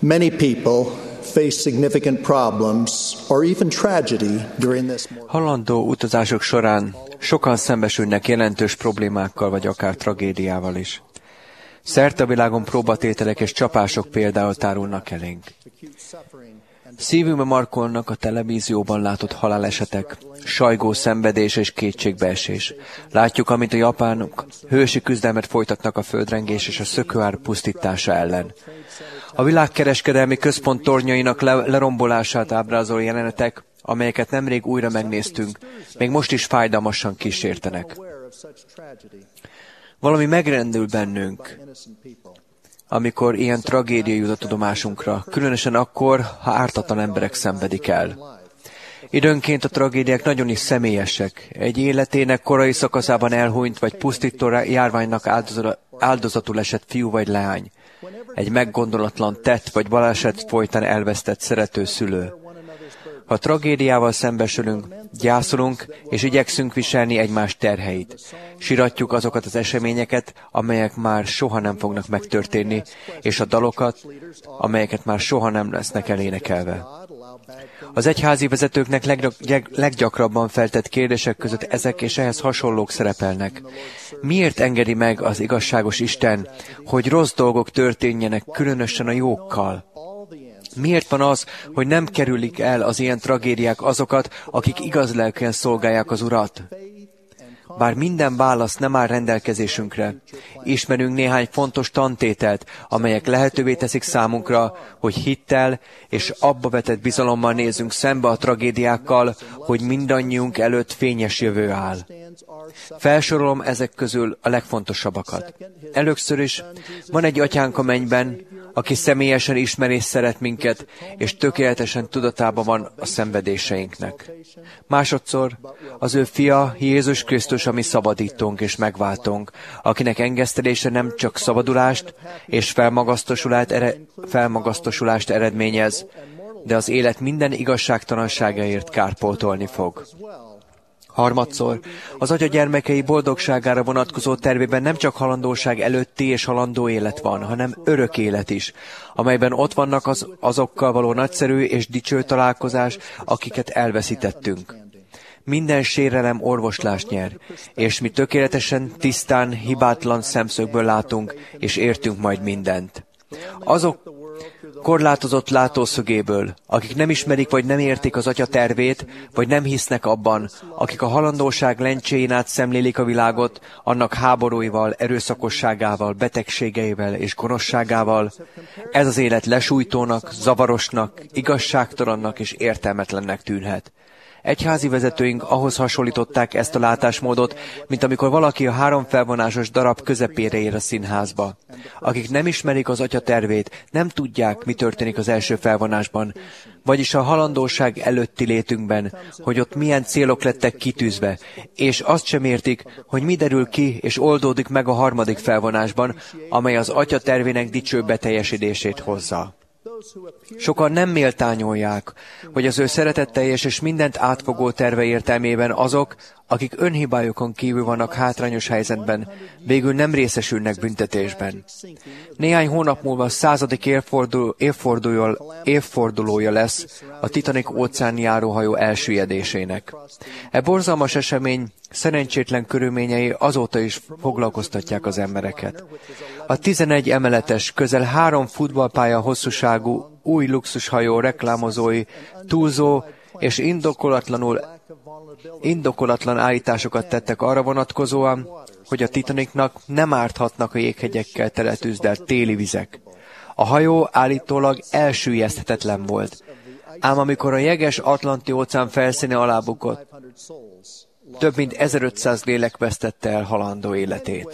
Many people face significant problems or even tragedy during this. Halandó utazások során sokan szembesülnek jelentős problémákkal, vagy akár tragédiával is. Szerte a világon próbatételek és csapások például tárulnak elénk. Szívünkbe markolnak a televízióban látott halálesetek, sajgó szenvedés és kétségbeesés. Látjuk, amint a japánok hősi küzdelmet folytatnak a földrengés és a szökőár pusztítása ellen. A világkereskedelmi központ tornyainak lerombolását ábrázoló jelenetek, amelyeket nemrég újra megnéztünk, még most is fájdalmasan kísértenek. Valami megrendül bennünk, amikor ilyen tragédia jut a tudomásunkra, különösen akkor, ha ártatlan emberek szenvedik el. Időnként a tragédiák nagyon is személyesek. Egy életének korai szakaszában elhunyt vagy pusztító járványnak áldozatul esett fiú vagy leány. Egy meggondolatlan tett vagy baleset folytán elvesztett szerető szülő. Ha tragédiával szembesülünk, gyászolunk és igyekszünk viselni egymás terheit. Siratjuk azokat az eseményeket, amelyek már soha nem fognak megtörténni, és a dalokat, amelyeket már soha nem lesznek elénekelve. Az egyházi vezetőknek leggyakrabban feltett kérdések között ezek és ehhez hasonlók szerepelnek. Miért engedi meg az igazságos Isten, hogy rossz dolgok történjenek, különösen a jókkal? Miért van az, hogy nem kerülik el az ilyen tragédiák azokat, akik igazlelkűen szolgálják az Urat? Bár minden válasz nem áll rendelkezésünkre, ismerünk néhány fontos tantételt, amelyek lehetővé teszik számunkra, hogy hittel és abba vetett bizalommal nézzünk szembe a tragédiákkal, hogy mindannyiunk előtt fényes jövő áll. Felsorolom ezek közül a legfontosabbakat. Először is van egy atyánk a mennyben, aki személyesen ismer és szeret minket, és tökéletesen tudatában van a szenvedéseinknek. Másodszor az ő fia, Jézus Krisztus, a mi szabadítónk és megváltónk, akinek engesztelése nem csak szabadulást és felmagasztosulást eredményez, de az élet minden igazságtalanságáért kárpótolni fog. Harmadszor, az Atya gyermekei boldogságára vonatkozó tervében nem csak halandóság előtti és halandó élet van, hanem örök élet is, amelyben ott vannak azokkal való nagyszerű és dicső találkozás, akiket elveszítettünk. Minden sérelem orvoslást nyer, és mi tökéletesen, tisztán, hibátlan szemszögből látunk, és értünk majd mindent. Azok korlátozott látószögéből, akik nem ismerik vagy nem értik az Atya tervét, vagy nem hisznek abban, akik a halandóság lencséjén át szemlélik a világot, annak háborúival, erőszakosságával, betegségeivel és gonoszságával, ez az élet lesújtónak, zavarosnak, igazságtalannak és értelmetlennek tűnhet. Egyházi vezetőink ahhoz hasonlították ezt a látásmódot, mint amikor valaki a 3 felvonásos darab közepére ér a színházba. Akik nem ismerik az Atya tervét, nem tudják, mi történik az első felvonásban, vagyis a halandóság előtti létünkben, hogy ott milyen célok lettek kitűzve, és azt sem értik, hogy mi derül ki és oldódik meg a 3. felvonásban, amely az Atya tervének dicső beteljesedését hozza. Sokan nem méltányolják, hogy az ő szeretetteljes és mindent átfogó terve értelmében azok, akik önhibájukon kívül vannak hátrányos helyzetben, végül nem részesülnek büntetésben. Néhány hónap múlva 100. évfordulója lesz a Titanic óceáni járóhajó elsüllyedésének. E borzalmas esemény szerencsétlen körülményei azóta is foglalkoztatják az embereket. A 11 emeletes, közel 3 futballpálya hosszúságú új luxushajó reklámozói túlzó és indokolatlan állításokat tettek arra vonatkozóan, hogy a Titanicnak nem árthatnak a jéghegyekkel teletűzdelt téli vizek. A hajó állítólag elsüllyeszthetetlen volt, ám amikor a jeges Atlanti-óceán felszíne alá bukott, több mint 1500 lélek vesztette el halandó életét.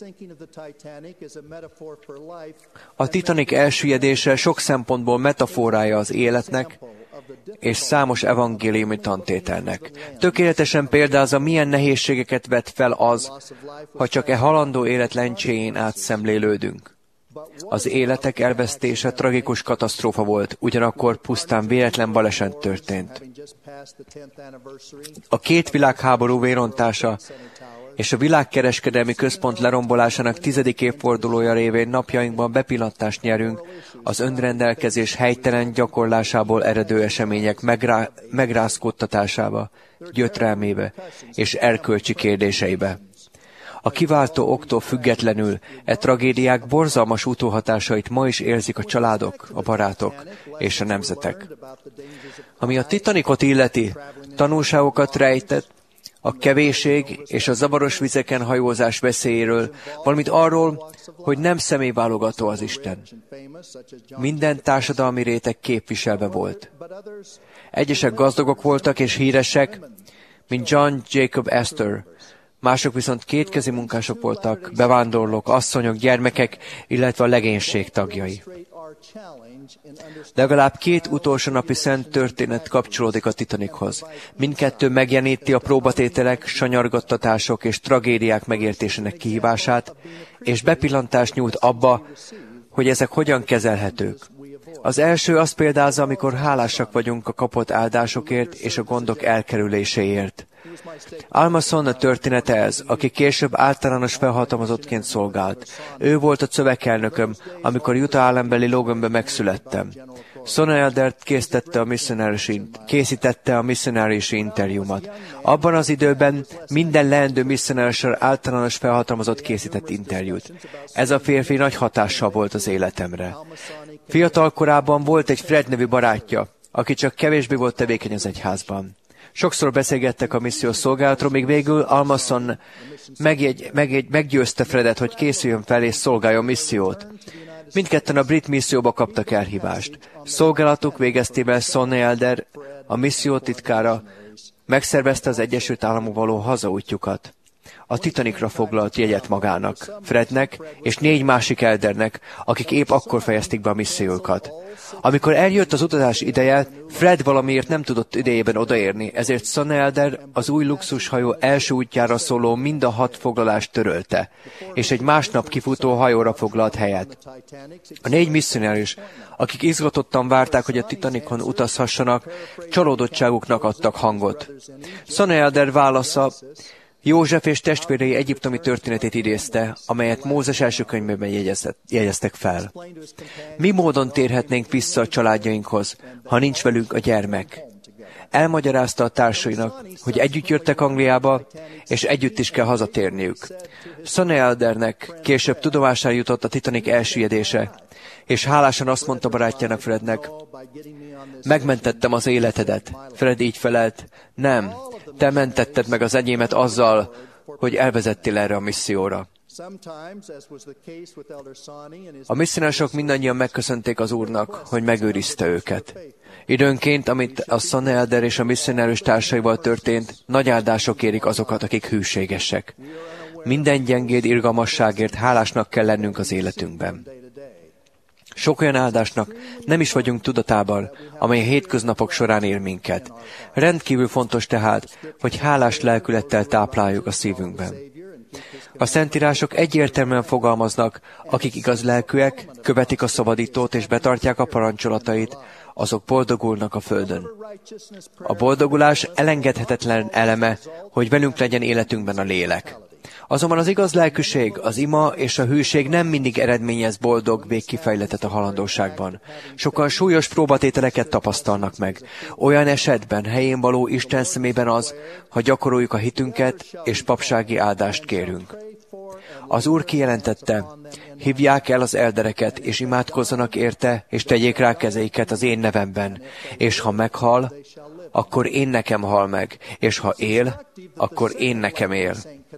A Titanic elsüllyedése sok szempontból metaforája az életnek, és számos evangéliumi tantételnek. Tökéletesen példázza, milyen nehézségeket vet fel az, ha csak e halandó élet lencséjén átszemlélődünk. Az életek elvesztése tragikus katasztrófa volt, ugyanakkor pusztán véletlen baleset történt. A két világháború vérontása és a világkereskedelmi központ lerombolásának 10. évfordulója révén napjainkban bepillantást nyerünk az önrendelkezés helytelen gyakorlásából eredő események megrázkódtatásába, gyötrelmébe és erkölcsi kérdéseibe. A kiváltó októl függetlenül tragédiák borzalmas utóhatásait ma is érzik a családok, a barátok és a nemzetek. Ami a Titanicot illeti, tanulságokat rejtett a kevésség és a zavaros vizeken hajózás veszélyéről, valamint arról, hogy nem személyválogató az Isten. Minden társadalmi réteg képviselve volt. Egyesek gazdagok voltak és híresek, mint John Jacob Astor, mások viszont kétkezi munkások voltak, bevándorlók, asszonyok, gyermekek, illetve a legénység tagjai. Legalább két utolsó napi szent történet kapcsolódik a Titanichoz. Mindkettő megjeleníti a próbatételek, sanyargattatások és tragédiák megértésének kihívását, és bepillantást nyújt abba, hogy ezek hogyan kezelhetők. Az első azt példázza, amikor hálásak vagyunk a kapott áldásokért és a gondok elkerüléséért. Almason a története ez, aki később általános felhatalmazottként szolgált. Ő volt a szövegelnököm, amikor Utah állambeli Loganbe megszülettem. Son Eldert készítette a misszionáriusi interjúmat. Abban az időben minden leendő misszionáriussal általános felhatalmazott készített interjút. Ez a férfi nagy hatással volt az életemre. Fiatal korában volt egy Fred nevű barátja, aki csak kevésbé volt tevékeny az egyházban. Sokszor beszélgettek a missziós szolgálatról, még végül Almason meggyőzte Fredet, hogy készüljön fel és szolgáljon missziót. Mindketten a brit misszióba kaptak elhívást. Szolgálatuk végeztével Son Elder, a misszió titkára, megszervezte az Egyesült Államokba való hazaútjukat. A Titanicra foglalt jegyet magának, Frednek és 4 másik eldernek, akik épp akkor fejezték be a missziókat. Amikor eljött az utazás ideje, Fred valamiért nem tudott idejében odaérni, ezért Son Elder az új luxushajó első útjára szóló mind a 6 foglalást törölte, és egy másnap kifutó hajóra foglalt helyet. A 4 misszionárius, akik izgatottan várták, hogy a Titanicon utazhassanak, csalódottságuknak adtak hangot. Son Elder válasza József és testvérei egyiptomi történetét idézte, amelyet Mózes első könyvében jegyeztek fel. Mi módon térhetnénk vissza a családjainkhoz, ha nincs velünk a gyermek? Elmagyarázta a társainak, hogy együtt jöttek Angliába, és együtt is kell hazatérniük. Son Eldernek később tudomására jutott a Titanic elsüllyedése, és hálásan azt mondta barátjának Frednek, megmentettem az életedet. Fred így felelt, nem, te mentetted meg az enyémet azzal, hogy elvezettél erre a misszióra. A misszionárosok mindannyian megköszönték az Úrnak, hogy megőrizte őket. Időnként, amit a Son Elder és a misszionárus társaival történt, nagy áldások érik azokat, akik hűségesek. Minden gyengéd irgalmasságért hálásnak kell lennünk az életünkben. Sok olyan áldásnak nem is vagyunk tudatában, amely a hétköznapok során ér minket. Rendkívül fontos tehát, hogy hálás lelkülettel tápláljuk a szívünkben. A Szentírások egyértelműen fogalmaznak, akik igaz lelkűek, követik a szabadítót és betartják a parancsolatait, azok boldogulnak a földön. A boldogulás elengedhetetlen eleme, hogy velünk legyen életünkben a lélek. Azonban az igaz lelkűség, az ima és a hűség nem mindig eredményez boldog végkifejletet a halandóságban. Sokan súlyos próbatételeket tapasztalnak meg. Olyan esetben helyén való Isten szemében az, ha gyakoroljuk a hitünket és papsági áldást kérünk. Az Úr kijelentette, hívják el az eldereket, és imádkozzanak érte, és tegyék rá kezeiket az én nevemben, és ha meghal, akkor én nekem hal meg, és ha él, akkor én nekem él.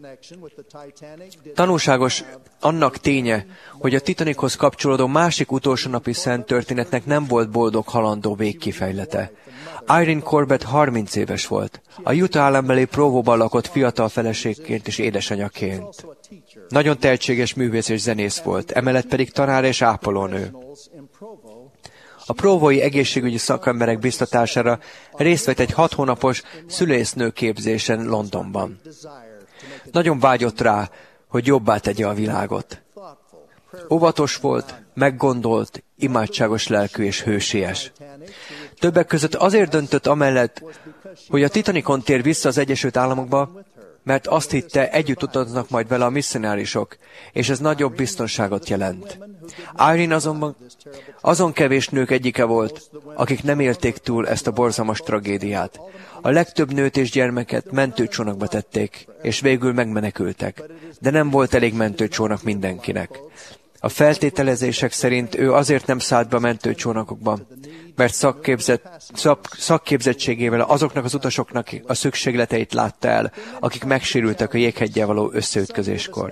Tanulságos annak ténye, hogy a Titanichoz kapcsolódó másik utolsó napi szent történetnek nem volt boldog halandó végkifejlete. Irene Corbett 30 éves volt. A Utah állambeli Provóban lakott fiatal feleségként és édesanyaként. Nagyon tehetséges művész és zenész volt, emellett pedig tanár és ápolónő. A provói egészségügyi szakemberek biztatására részt vett egy 6 hónapos szülésznő képzésen Londonban. Nagyon vágyott rá, hogy jobbá tegye a világot. Óvatos volt, meggondolt, imádságos lelkű és hősies. Többek között azért döntött amellett, hogy a Titanicon tér vissza az Egyesült Államokba, mert azt hitte, együtt utaznak majd vele a misszionárisok, és ez nagyobb biztonságot jelent. Irene azonban azon kevés nők egyike volt, akik nem élték túl ezt a borzalmas tragédiát. A legtöbb nőt és gyermeket mentőcsónakba tették, és végül megmenekültek, de nem volt elég mentőcsónak mindenkinek. A feltételezések szerint ő azért nem szállt be a mentőcsónakokba, mert szakképzettségével azoknak az utasoknak a szükségleteit látta el, akik megsérültek a jégheggyel való összeütközéskor.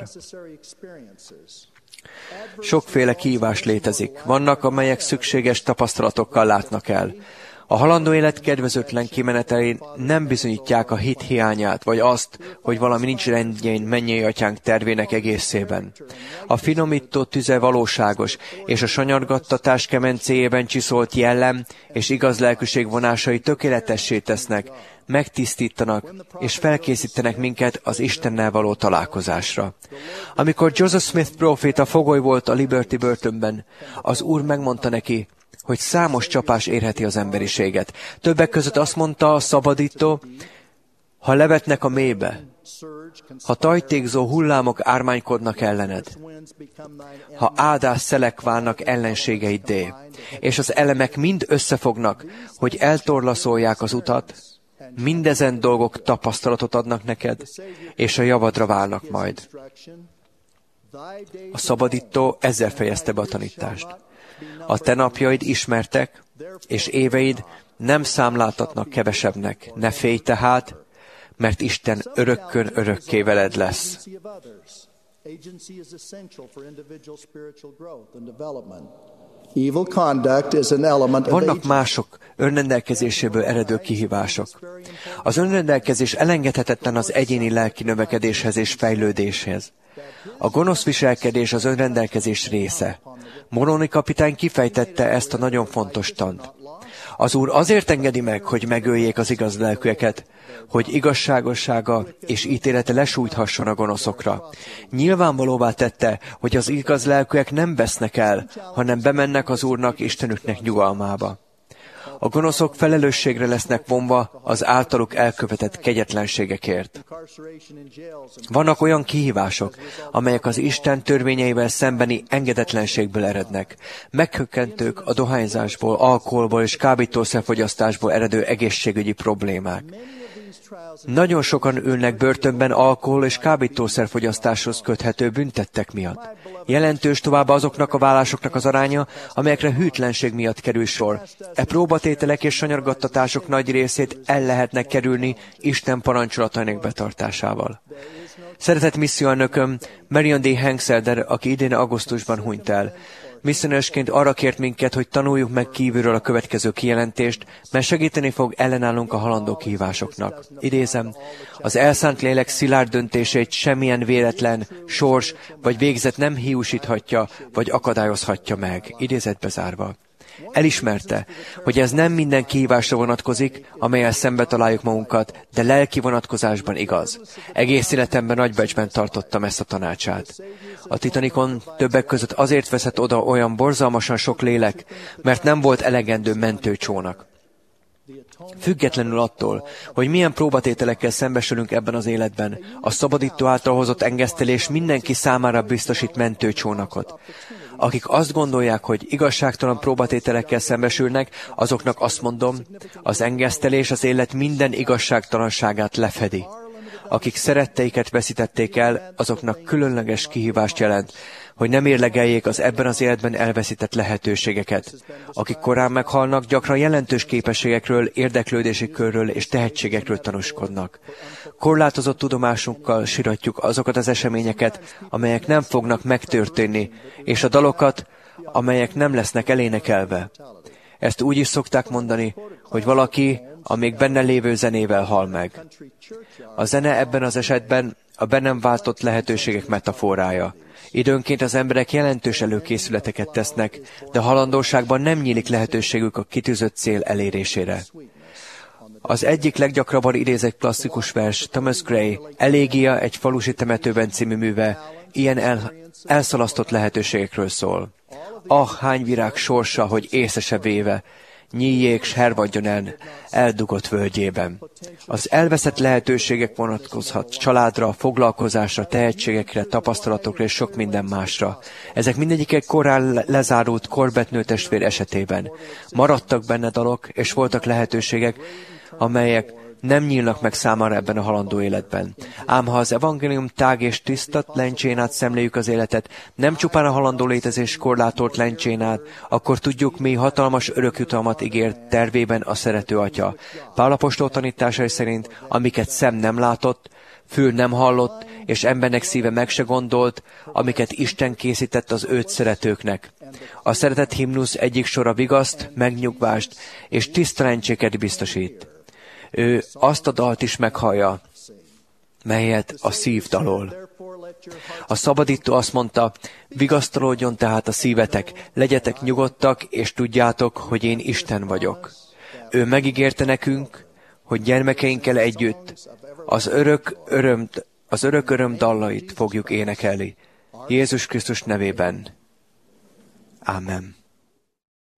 Sokféle kihívás létezik. Vannak, amelyek szükséges tapasztalatokkal látnak el. A halandó élet kedvezőtlen kimenetelén nem bizonyítják a hit hiányát, vagy azt, hogy valami nincs rendjén mennyei atyánk tervének egészében. A finomító tüze valóságos, és a sanyargattatás kemencéjében csiszolt jellem és igaz lelkűség vonásai tökéletessé tesznek, megtisztítanak és felkészítenek minket az Istennel való találkozásra. Amikor Joseph Smith próféta fogoly volt a Liberty börtönben, az Úr megmondta neki, hogy számos csapás érheti az emberiséget. Többek között azt mondta a szabadító, ha levetnek a mélybe, ha tajtékzó hullámok ármánykodnak ellened, ha áldás szelek válnak ellenségeiddé, és az elemek mind összefognak, hogy eltorlaszolják az utat, mindezen dolgok tapasztalatot adnak neked, és a javadra válnak majd. A szabadító ezzel fejezte be a tanítást. A te napjaid ismertek, és éveid nem számláltatnak kevesebbnek. Ne félj tehát, mert Isten örökkön örökké veled lesz. Vannak mások önrendelkezéséből eredő kihívások. Az önrendelkezés elengedhetetlen az egyéni lelki növekedéshez és fejlődéshez. A gonosz viselkedés az önrendelkezés része. Moroni kapitány kifejtette ezt a nagyon fontos tant. Az Úr azért engedi meg, hogy megöljék az igaz lelkűeket, hogy igazságossága és ítélete lesújthasson a gonoszokra. Nyilvánvalóvá tette, hogy az igaz lelkűek nem vesznek el, hanem bemennek az Úrnak, Istenüknek nyugalmába. A gonoszok felelősségre lesznek vonva az általuk elkövetett kegyetlenségekért. Vannak olyan kihívások, amelyek az Isten törvényeivel szembeni engedetlenségből erednek. Meghökkentők a dohányzásból, alkoholból és kábítószerfogyasztásból eredő egészségügyi problémák. Nagyon sokan ülnek börtönben alkohol és kábítószerfogyasztáshoz köthető büntettek miatt. Jelentős tovább azoknak a vállásoknak az aránya, amelyekre hűtlenség miatt kerül sor. E próbatételek és sanyargattatások nagy részét el lehetnek kerülni Isten parancsolatainak betartásával. Szeretett misszióelnököm Marion D. Hengselder, aki idén augusztusban hunyt el. Misszionősként arra kért minket, hogy tanuljuk meg kívülről a következő kijelentést, mert segíteni fog ellenállnunk a halandó kihívásoknak. Idézem, az elszánt lélek szilárd döntését semmilyen véletlen, sors vagy végzet nem hiúsíthatja, vagy akadályozhatja meg. Idézetbe zárva. Elismerte, hogy ez nem minden kihívásra vonatkozik, amellyel szembe találjuk magunkat, de lelki vonatkozásban igaz. Egész életemben nagybecsben tartottam ezt a tanácsát. A Titanicon többek között azért veszett oda olyan borzalmasan sok lélek, mert nem volt elegendő mentőcsónak. Függetlenül attól, hogy milyen próbatételekkel szembesülünk ebben az életben, a szabadító által hozott engesztelés mindenki számára biztosít mentőcsónakot. Akik azt gondolják, hogy igazságtalan próbatételekkel szembesülnek, azoknak azt mondom, az engesztelés az élet minden igazságtalanságát lefedi. Akik szeretteiket veszítették el, azoknak különleges kihívást jelent, hogy nem érlegeljék az ebben az életben elveszített lehetőségeket. Akik korán meghalnak, gyakran jelentős képességekről, érdeklődési körről és tehetségekről tanúskodnak. Korlátozott tudomásunkkal siratjuk azokat az eseményeket, amelyek nem fognak megtörténni, és a dalokat, amelyek nem lesznek elénekelve. Ezt úgy is szokták mondani, hogy valaki a még benne lévő zenével hal meg. A zene ebben az esetben a be nem váltott lehetőségek metaforája. Időnként az emberek jelentős előkészületeket tesznek, de halandóságban nem nyílik lehetőségük a kitűzött cél elérésére. Az egyik leggyakrabban idézett klasszikus vers Thomas Gray, Elégia egy falusi temetőben című műve, ilyen elszalasztott lehetőségekről szól. Hány virág sorsa, hogy észre se véve, nyíljék, s hervadjon el eldugott völgyében. Az elveszett lehetőségek vonatkozhat családra, foglalkozásra, tehetségekre, tapasztalatokra és sok minden másra. Ezek mindegyik korán lezárult korbetnő testvér esetében. Maradtak benne dalok, és voltak lehetőségek, amelyek nem nyílnak meg számára ebben a halandó életben. Ám ha az evangélium tág és tiszta lencsén át szemléljük az életet, nem csupán a halandó létezés korlátolt lencsén át, akkor tudjuk, mi hatalmas örökjutalmat ígért tervében a szerető Atya. Pál apostol tanításai szerint, amiket szem nem látott, fül nem hallott, és embernek szíve meg se gondolt, amiket Isten készített az őt szeretőknek. A szeretet himnusz egyik sora vigaszt, megnyugvást és tiszta lencséket biztosít. Ő azt a dalt is meghallja, melyet a szív dalol. A szabadító azt mondta, vigasztalódjon tehát a szívetek, legyetek nyugodtak, és tudjátok, hogy én Isten vagyok. Ő megígérte nekünk, hogy gyermekeinkkel együtt az örök öröm dallait fogjuk énekelni. Jézus Krisztus nevében. Amen.